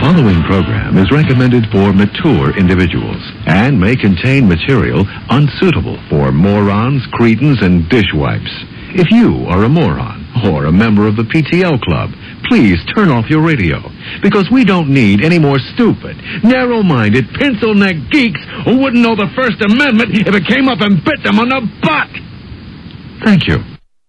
following program is recommended for mature individuals and may contain material unsuitable for morons, cretins, and dishwipes. If you are a moron or a member of the PTL Club, please turn off your radio, because we don't need any more stupid, narrow-minded, pencil-neck geeks who wouldn't know the First Amendment if it came up and bit them on the butt. Thank you.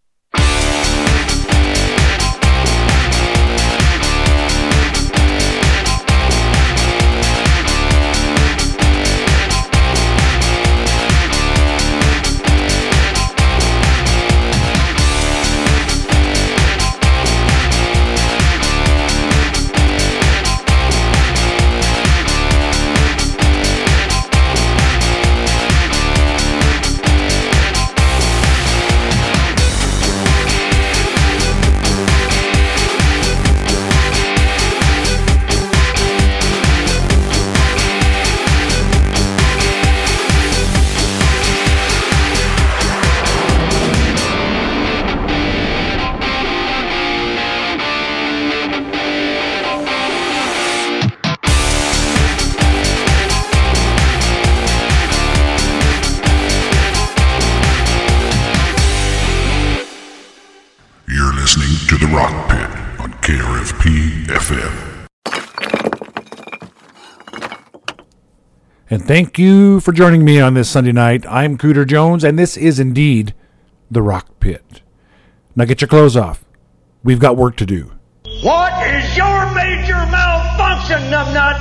And thank you for joining me on this Sunday night. I'm Cooter Jones, and this is indeed the Rock Pit. Now get your clothes off. We've got work to do. What is your major malfunction, numbnut?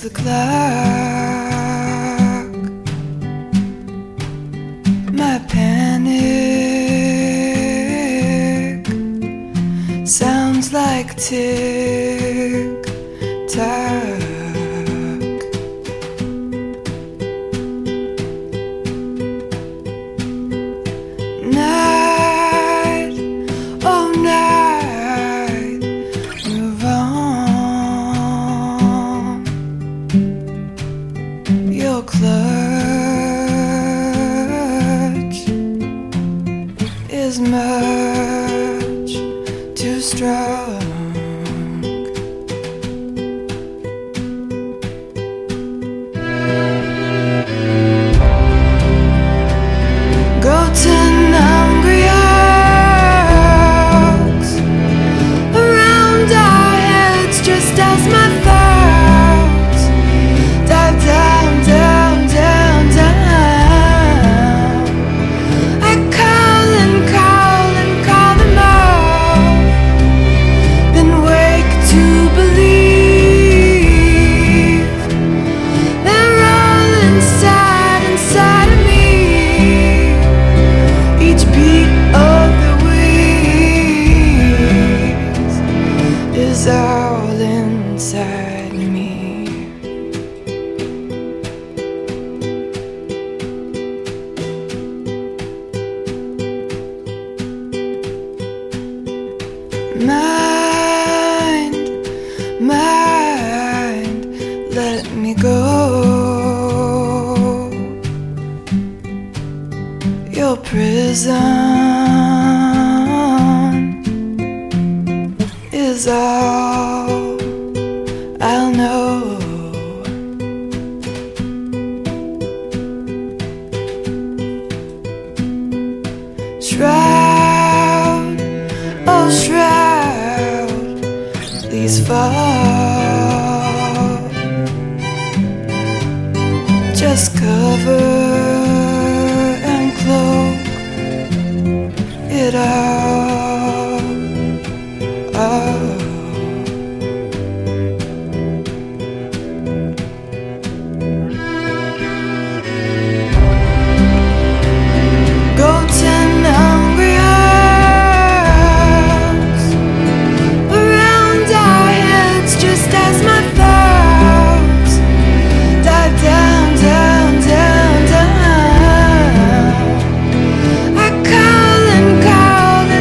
the clock. My panic sounds like tick-tock. Night, oh night, move on. Your clutch is much too strong. Go to hungry oaks around our heads, just as my thoughts dive down, down, down, down. I call and call and call them all, then wake to believe they're all inside, inside of me. Each beat of the wings is all inside me. Mind, mind, let me go. Your prison is all I'll know. Shroud, oh shroud, please fall. Just cover and cloak it all. Oh. Go ten hungry hours around our heads, just as my thoughts dive down, down, down, down. I call and call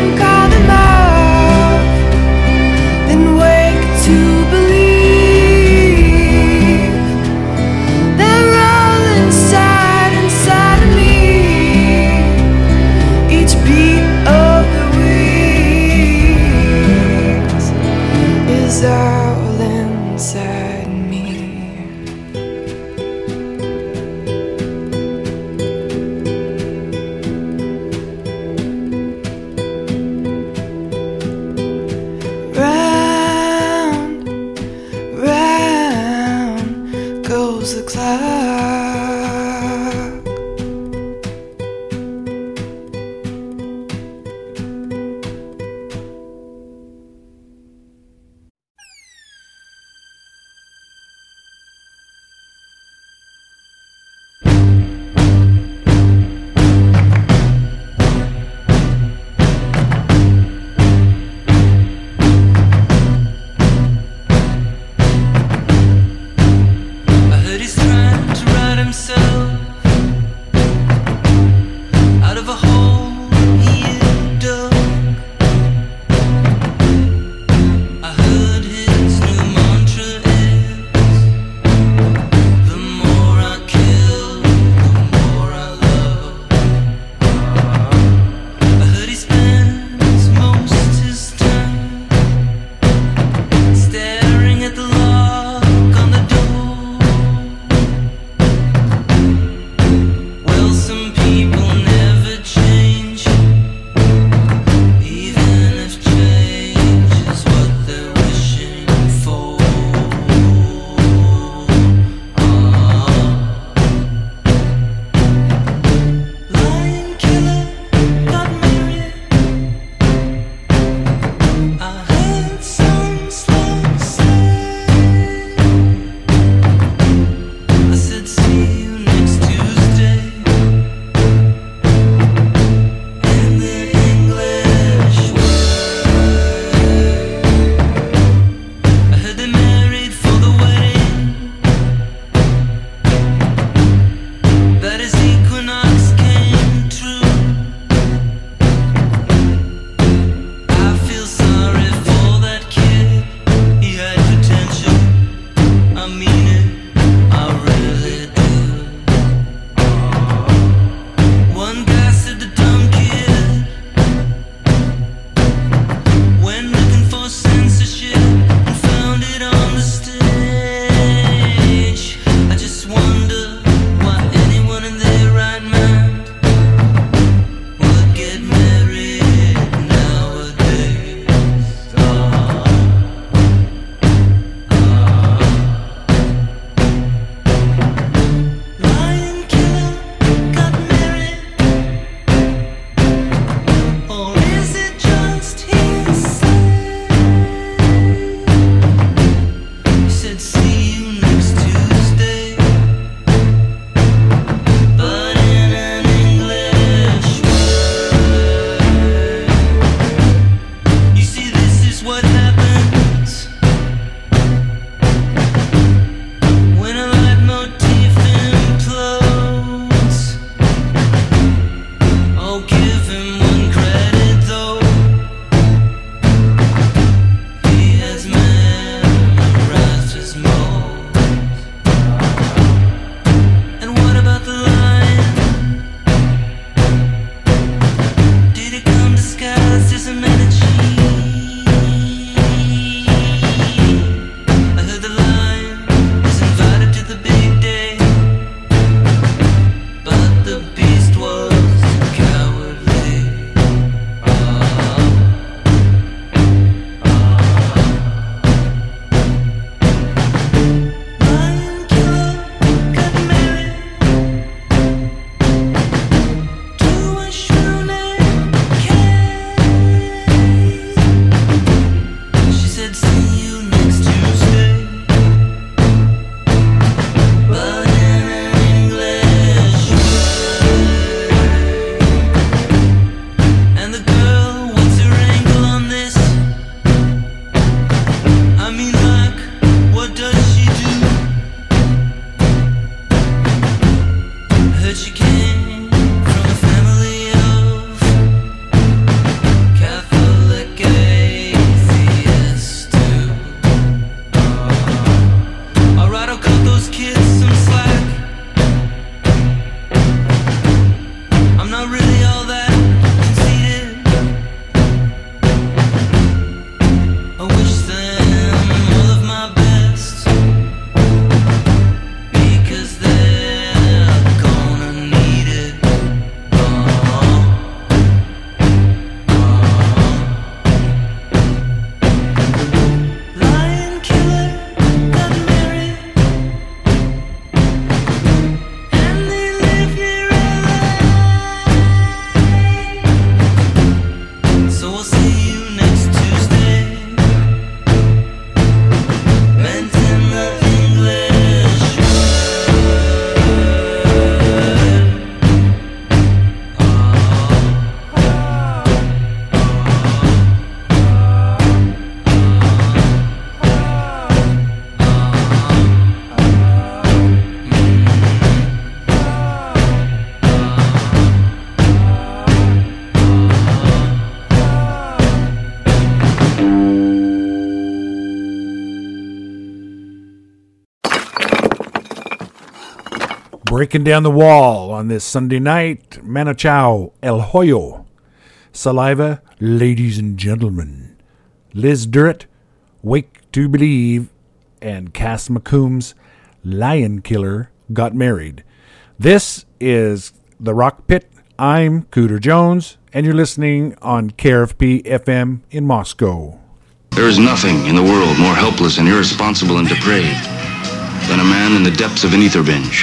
Breaking down the wall on this Sunday night, Mano Chao, El Hoyo, Saliva, Ladies and Gentlemen, Liz Durrett, Wake to Believe, and Cass McCombs, Lion Killer, Got Married. This is The Rock Pit. I'm Cooter Jones, and you're listening on KRFP FM in Moscow. There is nothing in the world more helpless and irresponsible and depraved than a man in the depths of an ether binge.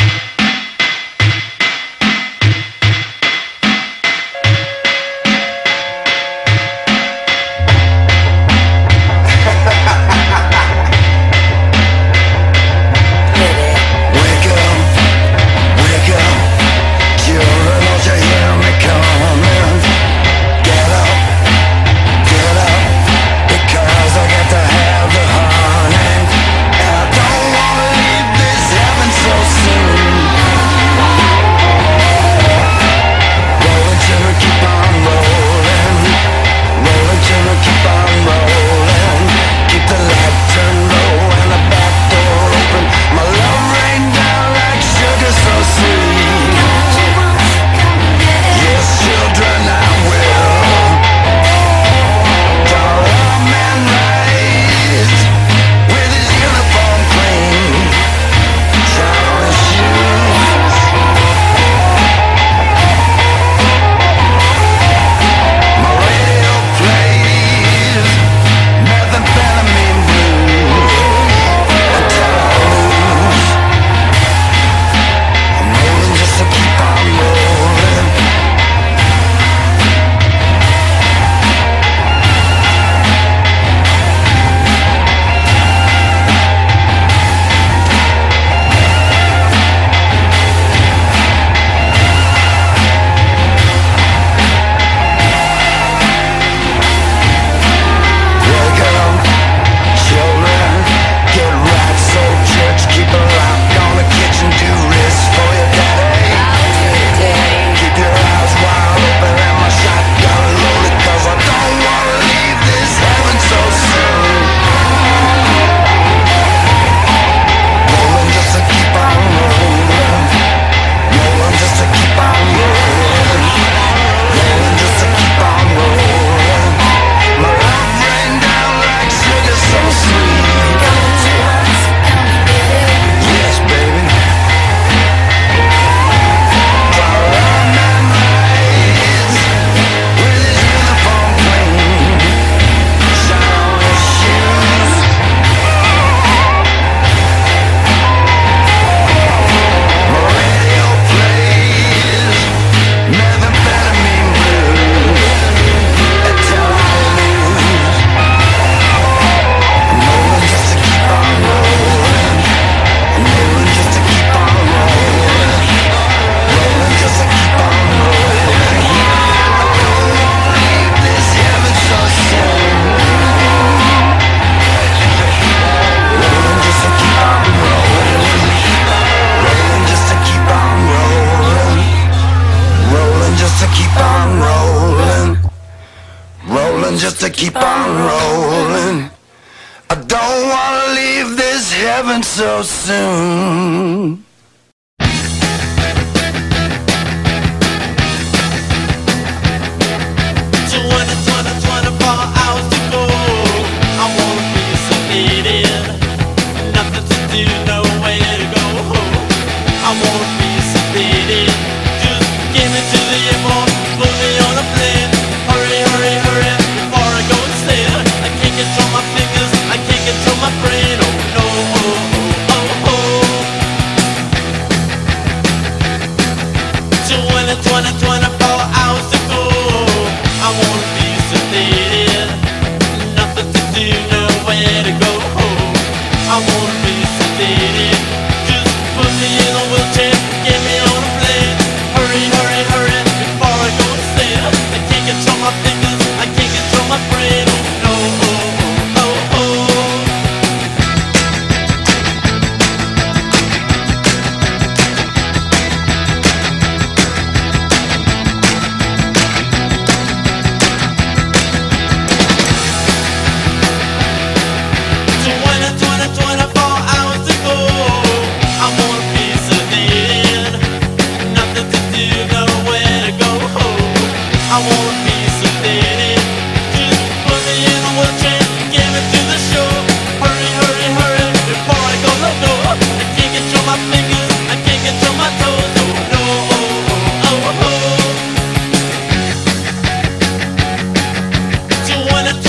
So soon. 24 hours to go. I wanna be sedated. Nothing to do, nowhere to go. I wanna be sedated. Just give me to the airport, put me on a plane. Hurry, hurry, hurry, before I go instead. I can't control my fingers, I can't control my brain. Oh no, oh, oh, oh, oh.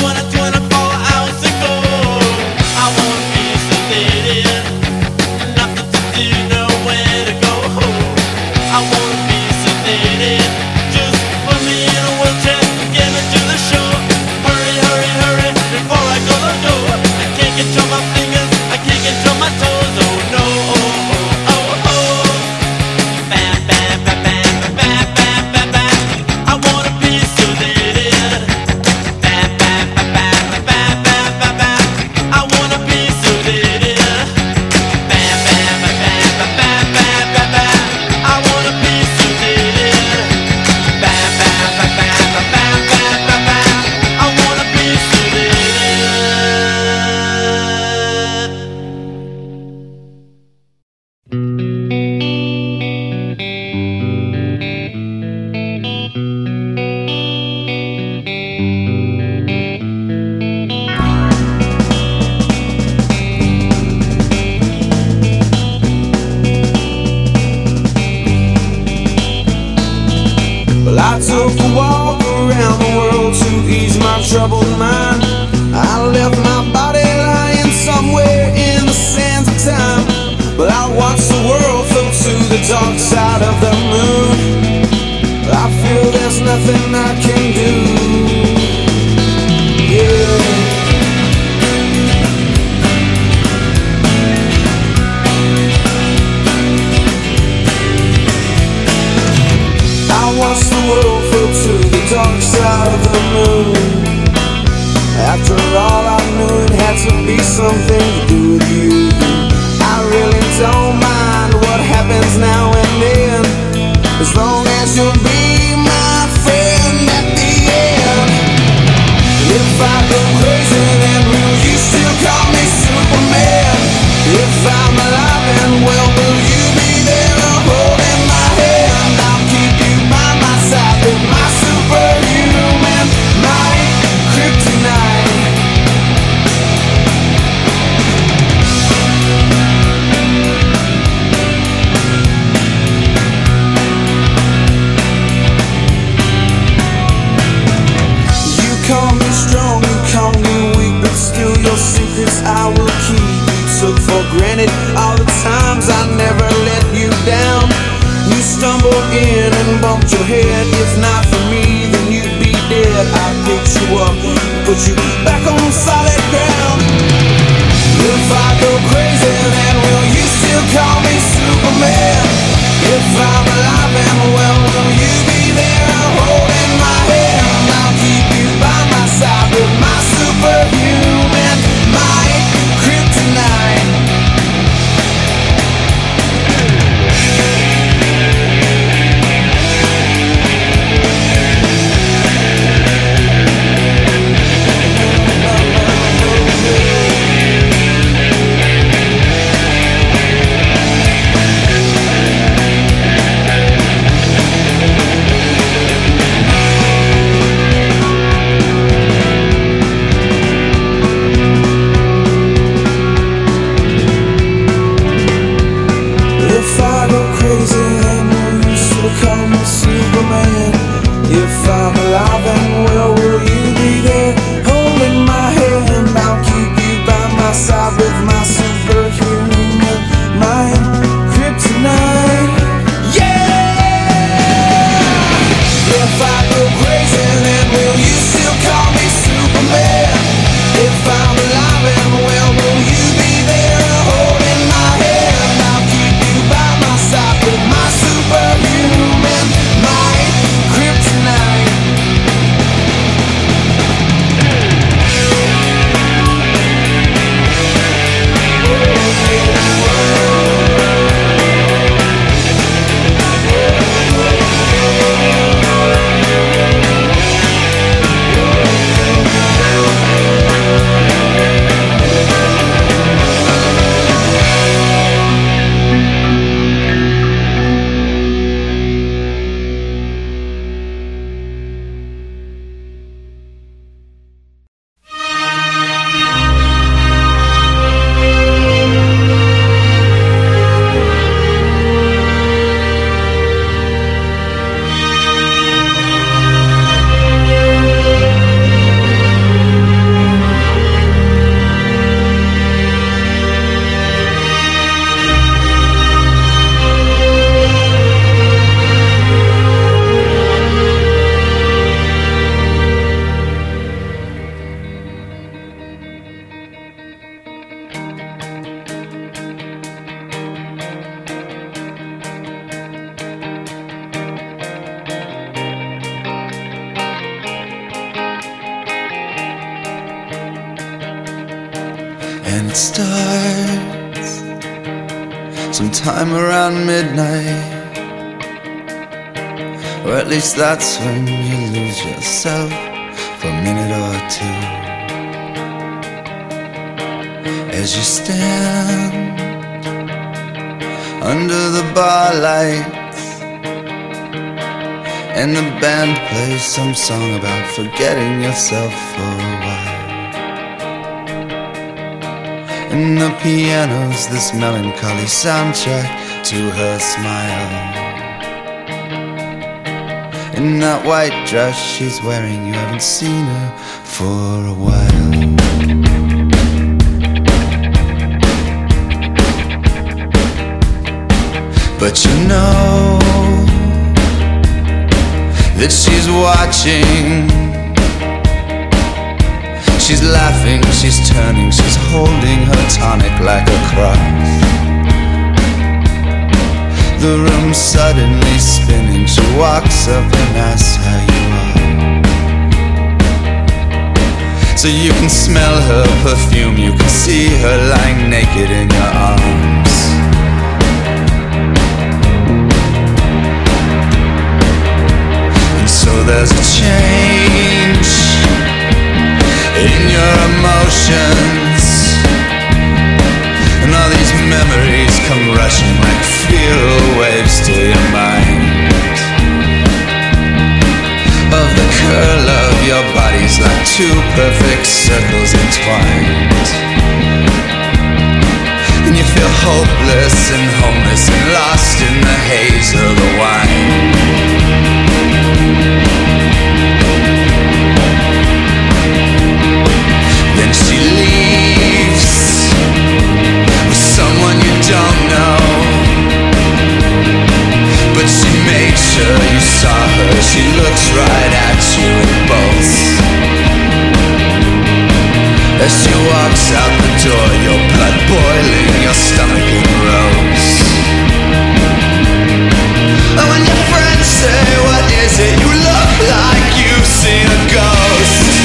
I took a walk around the world to ease my troubled mind. I left my body lying somewhere in the sands of time, but I watched the world float to the dark side of the moon. I feel there's nothing I can do. Yeah. I watched the world float to the dark side of the moon. After all, I knew it had to be something to do with you. I really don't mind what happens now and then, as long as you'll be my friend at the end. If I go crazy, then will you still call me Superman? If I'm alive and well, will you be there holding my hand? I'll keep you by my side with my superhuman might, kryptonite. You call me strong, you call me weak, but still your secrets I will keep. You took for granted all the times I never let you down. You stumbled in and bumped your head. If not for me, then you'd be dead. I picked you up, put you back on solid ground. If I go crazy, then will you still call me Superman? If I'm alive and well, will you be there holding my hand? I'll keep you by my side with my superhuman might, kryptonite. And it starts sometime around midnight, or at least that's when you lose yourself for a minute or two. As you stand under the bar lights, and the band plays some song about forgetting yourself for a while. And the piano's this melancholy soundtrack to her smile. In that white dress she's wearing, you haven't seen her for a while. But you know that she's watching. She's laughing, she's turning, she's holding her tonic like a cross. The room's suddenly spinning. She walks up and asks how you are. So you can smell her perfume, you can see her lying naked in your arms. And so there's a change in your emotions, and all these memories come rushing like feral waves to your mind. Of the curl of your bodies like two perfect circles entwined. And you feel hopeless and homeless and lost in the haze of the wine. Then she leaves with someone you don't know, but she made sure you saw her. She looks right at you in both. As she walks out the door, your blood boiling, your stomach in rows. And when your friends say, what is it? You look like you've seen a ghost.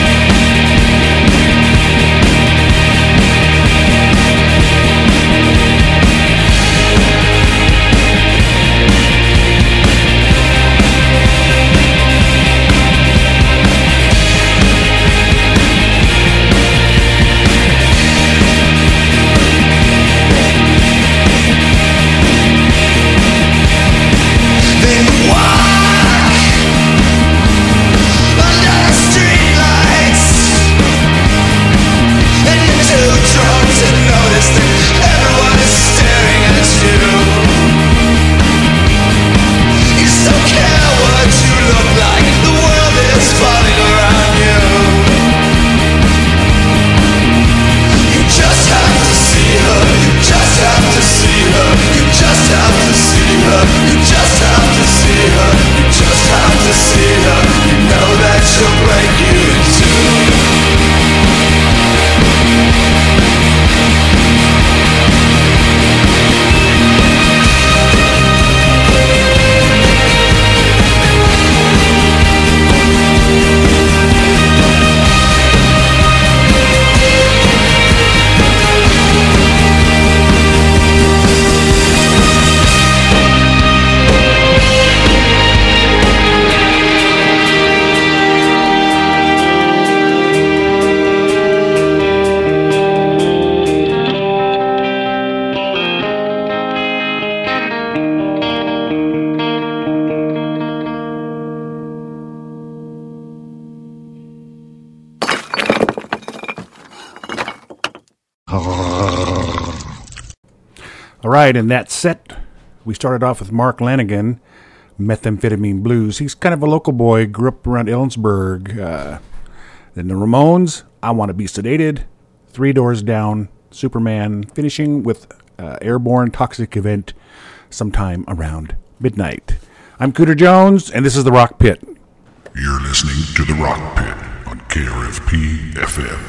All right, in that set, we started off with Mark Lanigan, Methamphetamine Blues. He's kind of a local boy, grew up around Ellensburg. Then the Ramones, I Want to Be Sedated, Three Doors Down, Superman, finishing with Airborne Toxic Event sometime around midnight. I'm Cooter Jones, and this is The Rock Pit. You're listening to The Rock Pit on KRFP FM.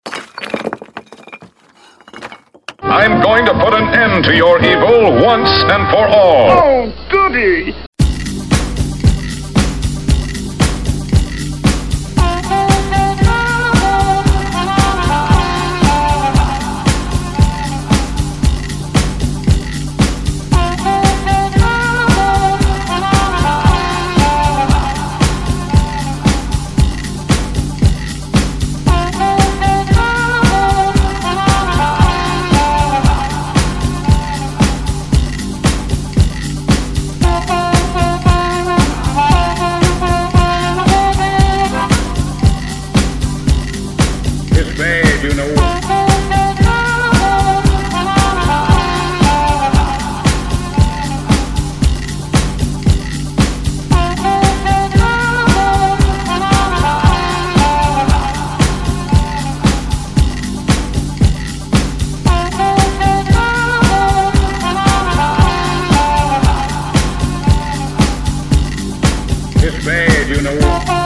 I'm going to put an end to your evil once and for all. Oh, goody! bad, you know. It's bad, you know.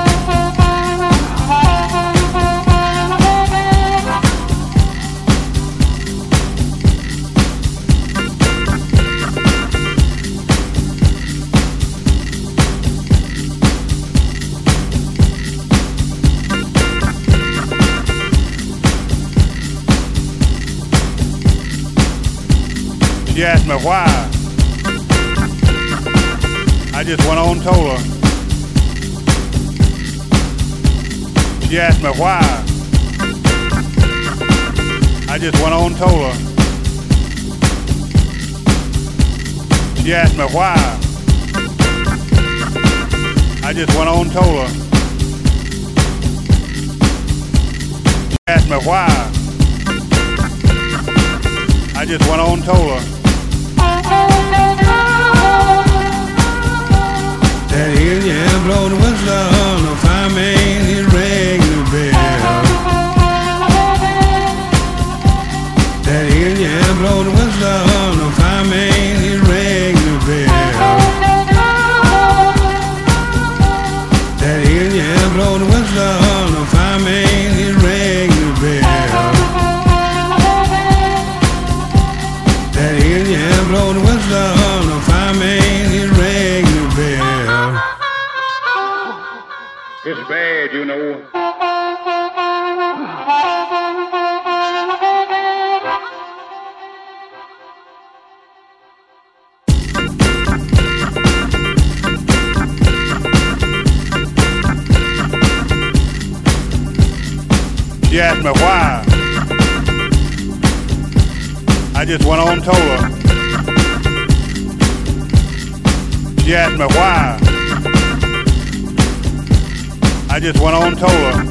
She asked me why. I just went on and told her. She asked me why. I just went on and told her. She asked me why. I just went on and told her. She asked me why. I just went on and told her. That Indian blow the whistle on the fireman, he's ringing the bell. That Indian blow the whistle on the fireman, he's ringing the bell. That Indian blow the whistle on the fireman, he's ringing the bell. That Indian blow the whistle on the fireman, he's ringing the bell. It's bad, you know. She asked me why. I just went on and told her. She asked me why. I just went on and told her.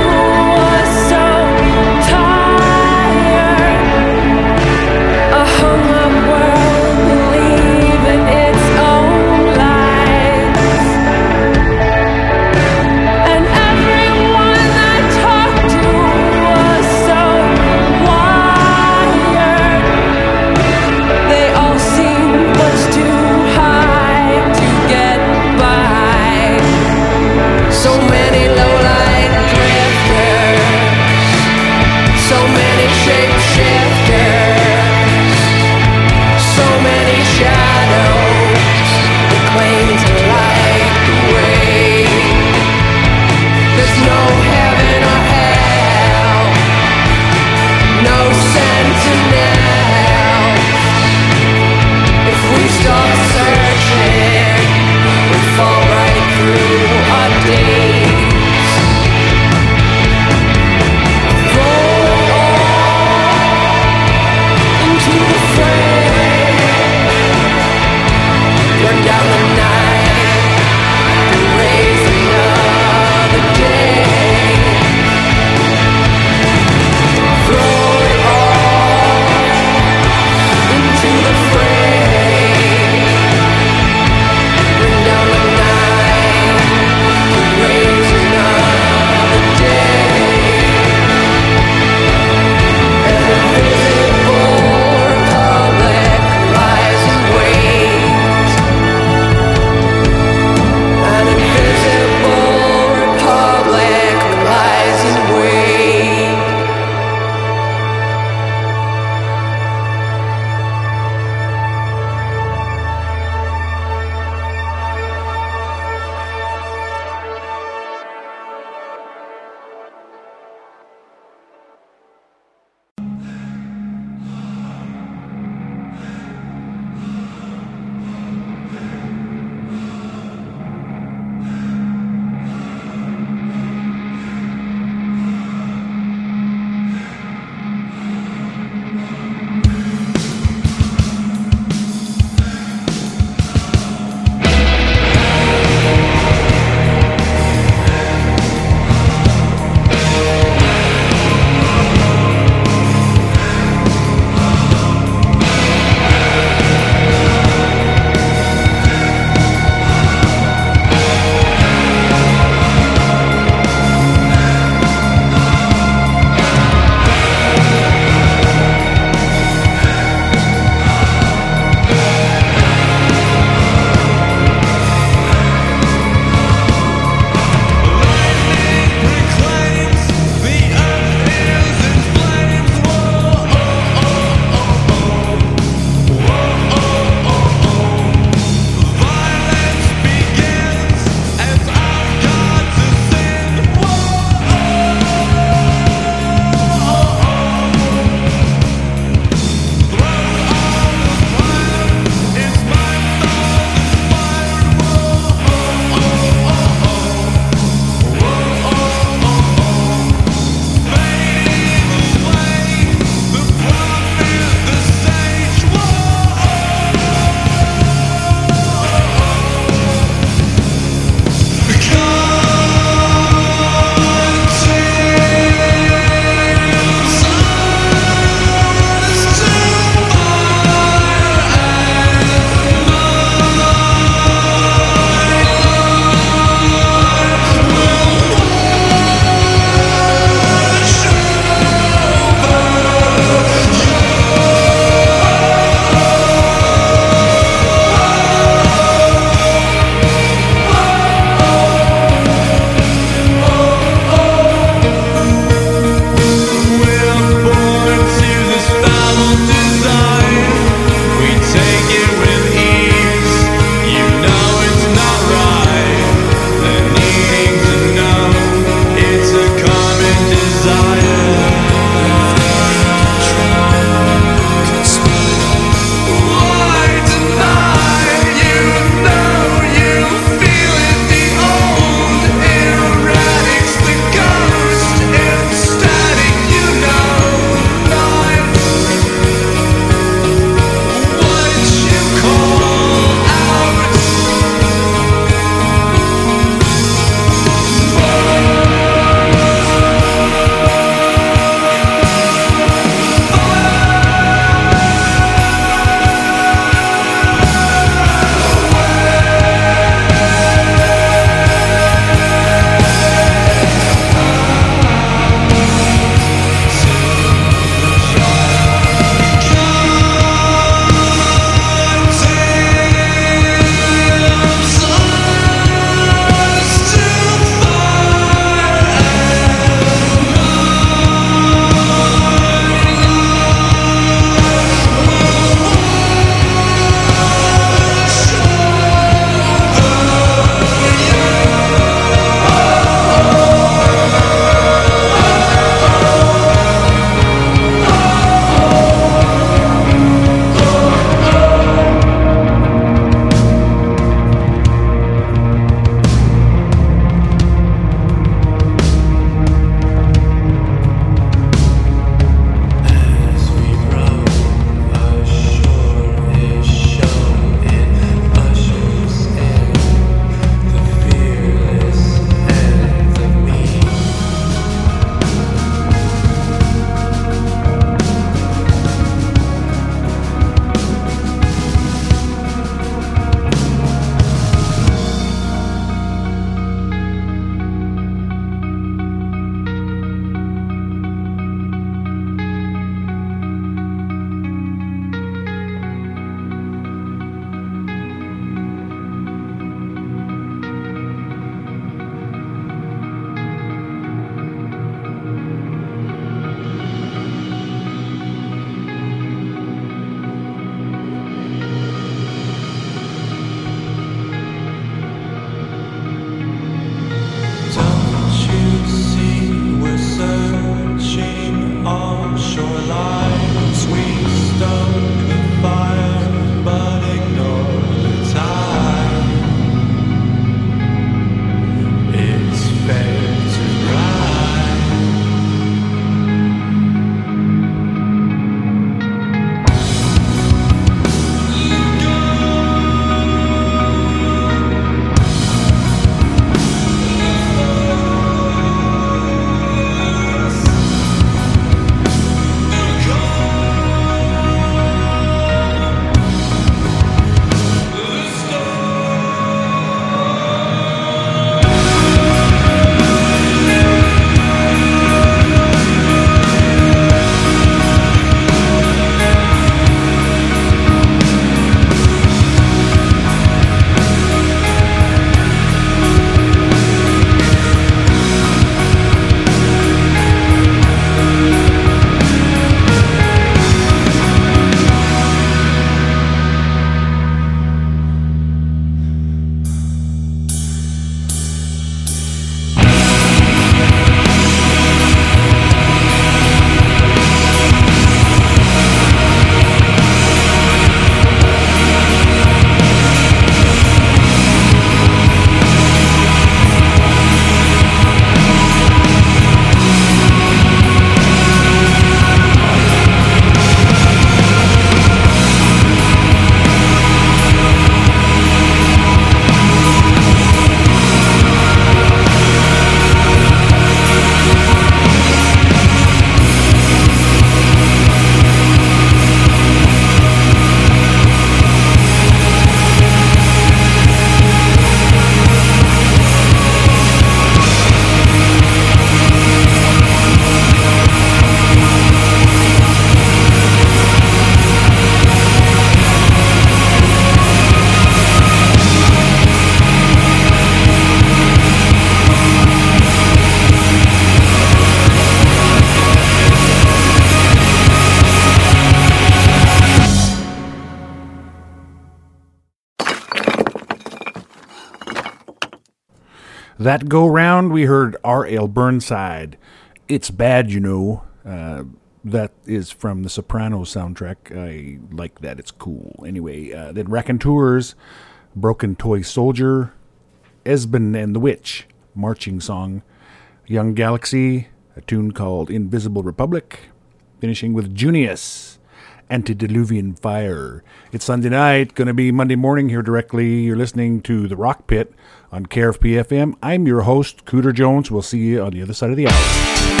That go round, we heard R.L. Burnside. It's Bad, you know. That is from the Sopranos soundtrack. I like that. It's cool. Anyway, then Raconteurs, Broken Toy Soldier, Esben and the Witch, marching song. Young Galaxy, a tune called Invisible Republic. Finishing with Junius, Antediluvian Fire. It's Sunday night, going to be Monday morning here directly. You're listening to The Rock Pit on KRFP FM. I'm your host, Cooter Jones. We'll see you on the other side of the hour.